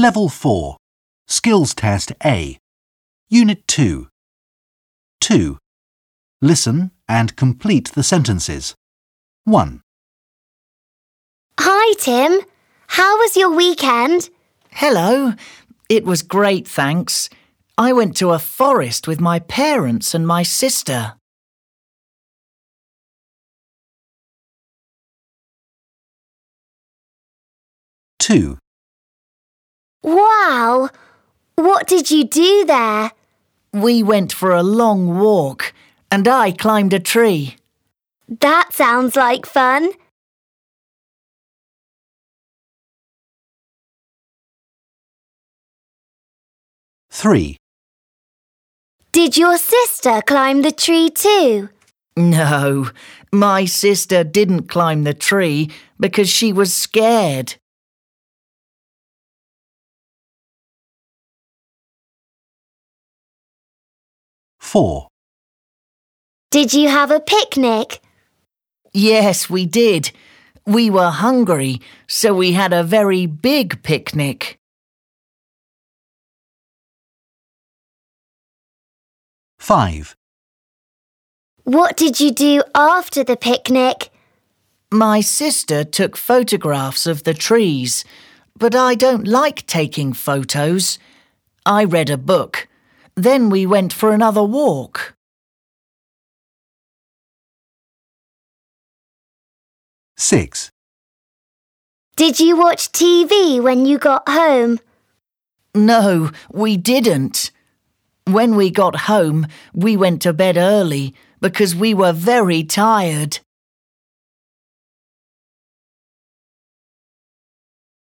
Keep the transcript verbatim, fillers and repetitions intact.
Level four. Skills Test A. Unit two. two. Listen and complete the sentences. one. Hi, Tim. How was your weekend? Hello. It was great, thanks. I went to a forest with my parents and my sister. two. Wow! What did you do there? We went for a long walk and I climbed a tree. That sounds like fun. three. Did your sister climb the tree too? No, my sister didn't climb the tree because she was scared. four. Did you have a picnic? Yes, we did. We were hungry, so we had a very big picnic. five. What did you do after the picnic? My sister took photographs of the trees, but I don't like taking photos. I read a book. Then we went for another walk. six. Did you watch T V when you got home? No, we didn't. When we got home, we went to bed early because we were very tired.